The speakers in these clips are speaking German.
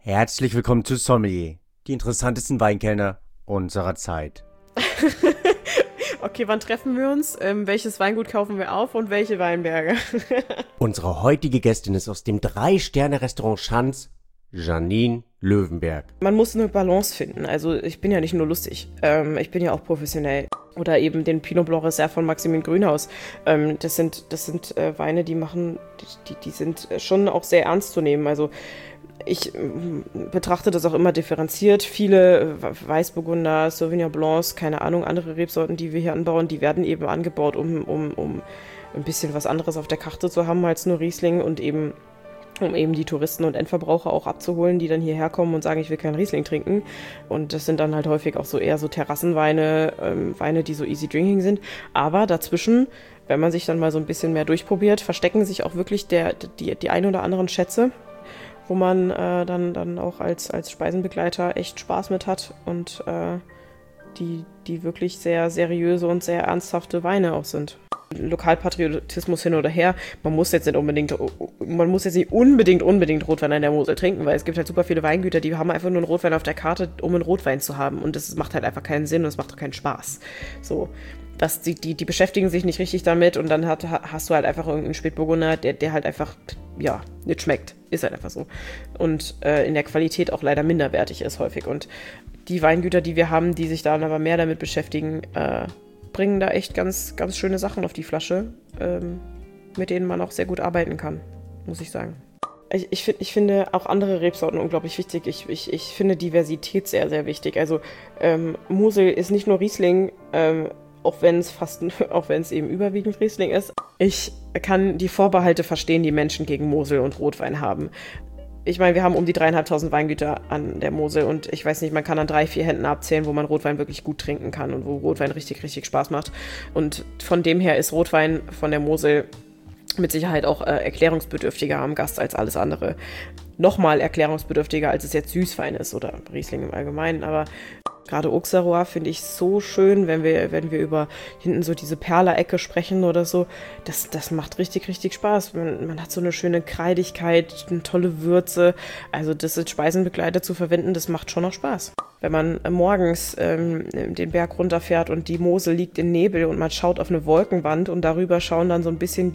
Herzlich willkommen zu Sommelier, die interessantesten Weinkellner unserer Zeit. Okay, wann treffen wir uns? Welches Weingut kaufen wir auf und welche Weinberge? Unsere heutige Gästin ist aus dem 3-Sterne-Restaurant Schanz, Janine Löwenberg. Man muss eine Balance finden. Also ich bin ja nicht nur lustig, ich bin ja auch professionell. Oder eben den Pinot Blanc Reserve von Maximin Grünhaus. Das sind Weine, die sind schon auch sehr ernst zu nehmen. Also ich betrachte das auch immer differenziert. Viele Weißburgunder, Sauvignon Blancs, keine Ahnung, andere Rebsorten, die wir hier anbauen, die werden eben angebaut, um ein bisschen was anderes auf der Karte zu haben als nur Riesling und eben um eben die Touristen und Endverbraucher auch abzuholen, die dann hierher kommen und sagen, ich will keinen Riesling trinken. Und das sind dann halt häufig auch so eher so Terrassenweine, Weine, die so easy drinking sind. Aber dazwischen, wenn man sich dann mal so ein bisschen mehr durchprobiert, verstecken sich auch wirklich die ein oder anderen Schätze, wo man dann auch als Speisenbegleiter echt Spaß mit hat und die wirklich sehr seriöse und sehr ernsthafte Weine auch sind. Lokalpatriotismus hin oder her, man muss jetzt nicht unbedingt Rotwein an der Mosel trinken, weil es gibt halt super viele Weingüter, die haben einfach nur einen Rotwein auf der Karte, um einen Rotwein zu haben, und das macht halt einfach keinen Sinn und es macht auch keinen Spaß. So, die beschäftigen sich nicht richtig damit und dann hast du halt einfach irgendeinen Spätburgunder, der halt einfach, ja, nicht schmeckt. Ist halt einfach so. Und in der Qualität auch leider minderwertig ist häufig. Und die Weingüter, die wir haben, die sich dann aber mehr damit beschäftigen, bringen da echt ganz, ganz schöne Sachen auf die Flasche, mit denen man auch sehr gut arbeiten kann, muss ich sagen. Ich finde auch andere Rebsorten unglaublich wichtig. Ich finde Diversität sehr, sehr wichtig. Also Mosel ist nicht nur Riesling, auch wenn es eben überwiegend Riesling ist. Ich kann die Vorbehalte verstehen, die Menschen gegen Mosel und Rotwein haben. Ich meine, wir haben um die 3.500 Weingüter an der Mosel und ich weiß nicht, man kann an 3-4 Händen abzählen, wo man Rotwein wirklich gut trinken kann und wo Rotwein richtig, richtig Spaß macht. Und von dem her ist Rotwein von der Mosel mit Sicherheit auch erklärungsbedürftiger am Gast als alles andere. Nochmal erklärungsbedürftiger, als es jetzt Süßwein ist oder Riesling im Allgemeinen, aber gerade Auxerrois finde ich so schön, wenn wir über hinten so diese Perler-Ecke sprechen oder so. Das macht richtig, richtig Spaß. Man hat so eine schöne Kreidigkeit, eine tolle Würze. Also das als Speisenbegleiter zu verwenden, das macht schon noch Spaß. Wenn man morgens den Berg runterfährt und die Mosel liegt in Nebel und man schaut auf eine Wolkenwand und darüber schauen dann so ein bisschen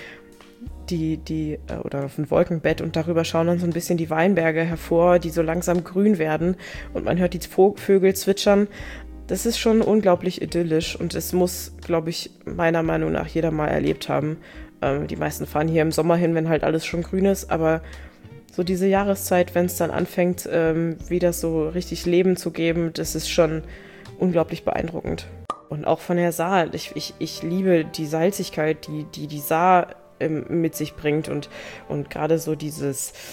oder auf ein Wolkenbett und darüber schauen dann so ein bisschen die Weinberge hervor, die so langsam grün werden und man hört die Vögel zwitschern. Das ist schon unglaublich idyllisch und es muss, glaube ich, meiner Meinung nach jeder mal erlebt haben. Die meisten fahren hier im Sommer hin, wenn halt alles schon grün ist, aber so diese Jahreszeit, wenn es dann anfängt, wieder so richtig Leben zu geben, das ist schon unglaublich beeindruckend. Und auch von der Saar, ich liebe die Salzigkeit, die Saar mit sich bringt und gerade so diese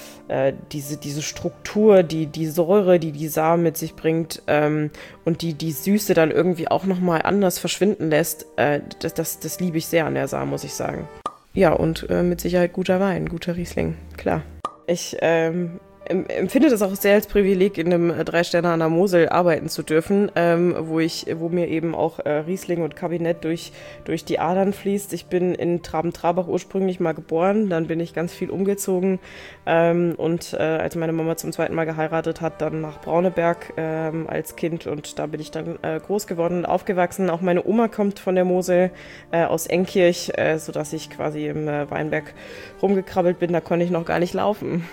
Struktur, die Säure, die Saar mit sich bringt, und die Süße dann irgendwie auch nochmal anders verschwinden lässt, das liebe ich sehr an der Saar, muss ich sagen. Ja, und mit Sicherheit guter Wein, guter Riesling, klar. Ich empfinde das auch sehr als Privileg, in einem 3-Sterne an der Mosel arbeiten zu dürfen, wo mir eben auch Riesling und Kabinett durch die Adern fließt. Ich bin in Traben-Trarbach ursprünglich mal geboren, dann bin ich ganz viel umgezogen und als meine Mama zum 2. Mal geheiratet hat, dann nach Brauneberg als Kind, und da bin ich dann groß geworden und aufgewachsen. Auch meine Oma kommt von der Mosel, aus Enkirch, sodass ich quasi im Weinberg rumgekrabbelt bin, da konnte ich noch gar nicht laufen.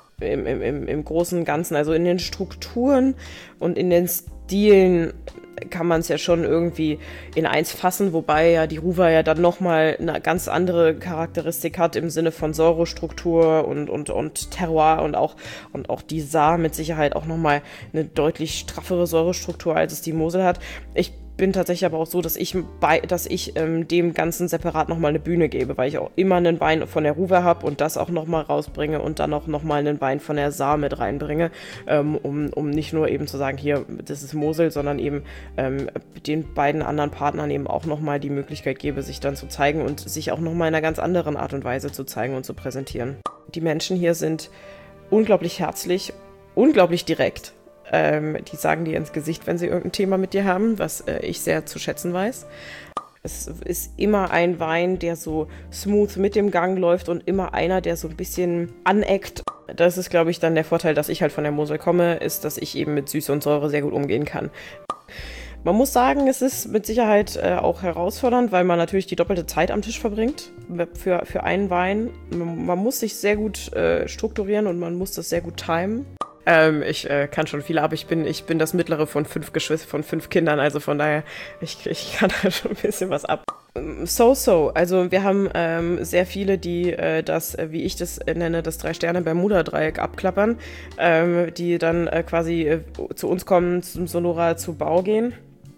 Im Großen und Ganzen, also in den Strukturen und in den Stilen kann man es ja schon irgendwie in eins fassen, wobei ja die Ruwer ja dann nochmal eine ganz andere Charakteristik hat im Sinne von Säurestruktur und Terroir und auch die Saar mit Sicherheit auch nochmal eine deutlich straffere Säurestruktur, als es die Mosel hat. Ich bin tatsächlich aber auch so, dass ich dem Ganzen separat nochmal eine Bühne gebe, weil ich auch immer einen Wein von der Ruwer habe und das auch nochmal rausbringe und dann auch nochmal einen Wein von der Saar mit reinbringe, um nicht nur eben zu sagen, hier, das ist Mosel, sondern eben den beiden anderen Partnern eben auch nochmal die Möglichkeit gebe, sich dann zu zeigen und sich auch nochmal in einer ganz anderen Art und Weise zu zeigen und zu präsentieren. Die Menschen hier sind unglaublich herzlich, unglaublich direkt. Die sagen dir ins Gesicht, wenn sie irgendein Thema mit dir haben, was ich sehr zu schätzen weiß. Es ist immer ein Wein, der so smooth mit dem Gang läuft und immer einer, der so ein bisschen aneckt. Das ist, glaube ich, dann der Vorteil, dass ich halt von der Mosel komme, ist, dass ich eben mit Süße und Säure sehr gut umgehen kann. Man muss sagen, es ist mit Sicherheit auch herausfordernd, weil man natürlich die doppelte Zeit am Tisch verbringt für einen Wein. Man muss sich sehr gut strukturieren und man muss das sehr gut timen. Ich kann schon viel, aber ich bin das mittlere von 5 von 5 Kindern, also von daher, ich kann da schon ein bisschen was ab. Also wir haben sehr viele, die das, wie ich das nenne, das 3-Sterne-Bermuda-Dreieck abklappern, die dann quasi zu uns kommen, zum Sonora zu Bau gehen.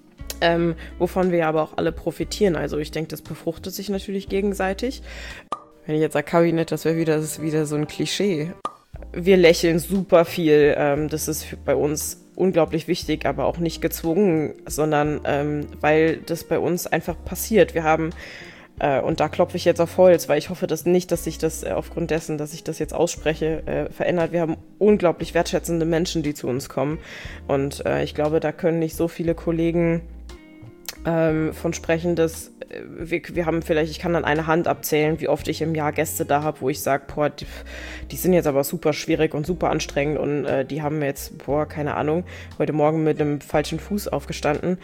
Wovon wir aber auch alle profitieren. Also ich denke, das befruchtet sich natürlich gegenseitig. Wenn ich jetzt sage Kabinett, das wäre wieder so ein Klischee. Wir lächeln super viel. Das ist bei uns unglaublich wichtig, aber auch nicht gezwungen, sondern weil das bei uns einfach passiert. Wir haben, und da klopfe ich jetzt auf Holz, weil ich hoffe dass sich das aufgrund dessen, dass ich das jetzt ausspreche, verändert. Wir haben unglaublich wertschätzende Menschen, die zu uns kommen. Und ich glaube, da können nicht so viele Kollegen von sprechen, dass wir haben vielleicht, ich kann an einer Hand abzählen, wie oft ich im Jahr Gäste da habe, wo ich sage, boah, die sind jetzt aber super schwierig und super anstrengend und die haben mir jetzt, keine Ahnung, heute Morgen mit einem falschen Fuß aufgestanden.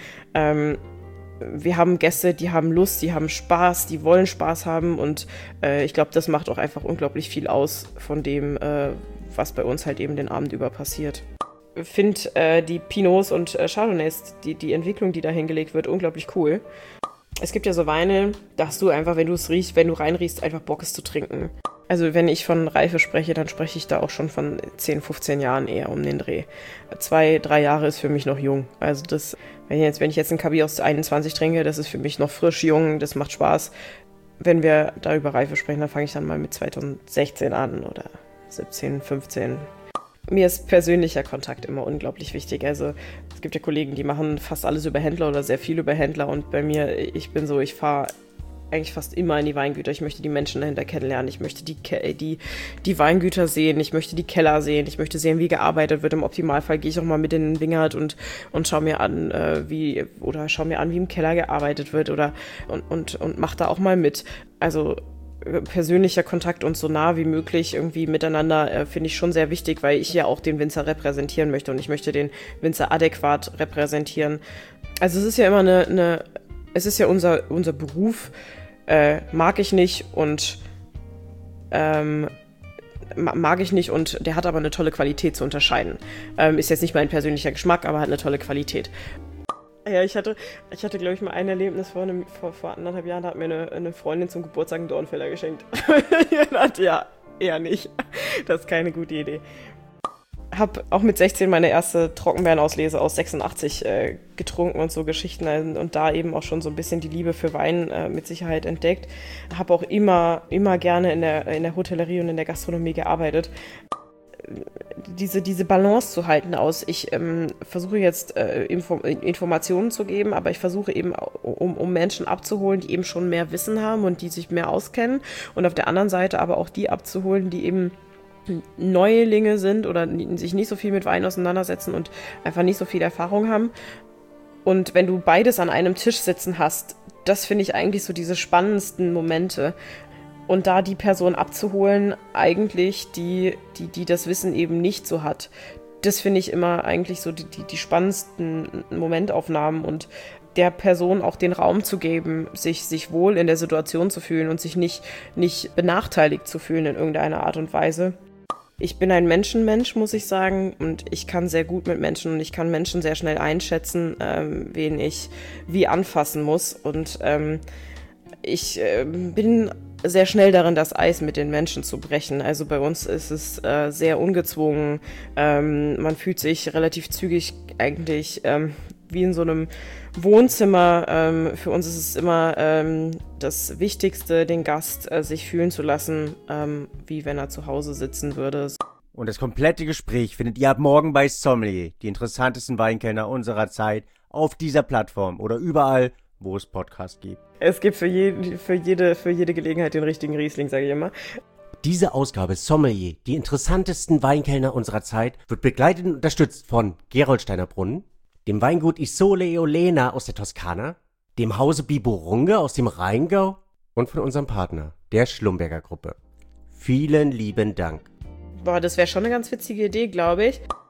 Wir haben Gäste, die haben Lust, die haben Spaß, die wollen Spaß haben und ich glaube, das macht auch einfach unglaublich viel aus von dem, was bei uns halt eben den Abend über passiert. Ich finde die Pinots und Chardonnays, die Entwicklung, die da hingelegt wird, unglaublich cool. Es gibt ja so Weine, da hast du einfach, wenn du reinriechst, einfach Bock es zu trinken. Also wenn ich von Reife spreche, dann spreche ich da auch schon von 10, 15 Jahren eher um den Dreh. 2, 3 Jahre ist für mich noch jung. Also wenn ich jetzt einen Cabernet aus 21 trinke, das ist für mich noch frisch, jung, das macht Spaß. Wenn wir da über Reife sprechen, dann fange ich dann mal mit 2016 an oder 17, 15. Mir ist persönlicher Kontakt immer unglaublich wichtig. Also es gibt ja Kollegen, die machen fast alles über Händler oder sehr viel über Händler und bei mir, ich fahre eigentlich fast immer in die Weingüter. Ich möchte die Menschen dahinter kennenlernen. Ich möchte die Weingüter sehen. Ich möchte die Keller sehen. Ich möchte sehen, wie gearbeitet wird. Im Optimalfall gehe ich auch mal mit in den Wingert und schaue mir an, wie im Keller gearbeitet wird und mache da auch mal mit. Also persönlicher Kontakt und so nah wie möglich irgendwie miteinander finde ich schon sehr wichtig, weil ich ja auch den Winzer repräsentieren möchte und ich möchte den Winzer adäquat repräsentieren. Also es ist ja immer es ist ja unser Beruf, mag ich nicht und der hat aber eine tolle Qualität zu unterscheiden. Ist jetzt nicht mein persönlicher Geschmack, aber hat eine tolle Qualität. Ja, ich hatte glaube ich, mal ein Erlebnis vor 1,5 Jahren, da hat mir eine Freundin zum Geburtstag einen Dornfeller geschenkt. Ich dachte, ja, eher nicht. Das ist keine gute Idee. Hab auch mit 16 meine erste Trockenbeerenauslese aus 86 getrunken und so Geschichten und da eben auch schon so ein bisschen die Liebe für Wein mit Sicherheit entdeckt. Habe auch immer gerne in der Hotellerie und in der Gastronomie gearbeitet. Diese Balance zu halten aus, ich versuche jetzt Informationen zu geben, aber ich versuche eben, um Menschen abzuholen, die eben schon mehr Wissen haben und die sich mehr auskennen und auf der anderen Seite aber auch die abzuholen, die eben Neulinge sind oder sich nicht so viel mit Wein auseinandersetzen und einfach nicht so viel Erfahrung haben. Und wenn du beides an einem Tisch sitzen hast, das finde ich eigentlich so diese spannendsten Momente. Und da die Person abzuholen, eigentlich, die das Wissen eben nicht so hat, das finde ich immer eigentlich so die spannendsten Momentaufnahmen und der Person auch den Raum zu geben, sich wohl in der Situation zu fühlen und sich nicht benachteiligt zu fühlen in irgendeiner Art und Weise. Ich bin ein Menschenmensch, muss ich sagen, und ich kann sehr gut mit Menschen und ich kann Menschen sehr schnell einschätzen, wen ich wie anfassen muss und ich bin sehr schnell darin, das Eis mit den Menschen zu brechen. Also bei uns ist es sehr ungezwungen. Man fühlt sich relativ zügig eigentlich wie in so einem Wohnzimmer. Für uns ist es immer das Wichtigste, den Gast sich fühlen zu lassen, wie wenn er zu Hause sitzen würde. Und das komplette Gespräch findet ihr ab morgen bei Sommelier, die interessantesten Weinkellner unserer Zeit, auf dieser Plattform oder überall, wo es Podcasts gibt. Es gibt für jede Gelegenheit den richtigen Riesling, sage ich immer. Diese Ausgabe Sommelier, die interessantesten Weinkellner unserer Zeit, wird begleitet und unterstützt von Gerolsteiner Brunnen, dem Weingut Isole e Olena aus der Toskana, dem Hause Bibo-Runge aus dem Rheingau und von unserem Partner, der Schlumberger Gruppe. Vielen lieben Dank. Boah, das wäre schon eine ganz witzige Idee, glaube ich.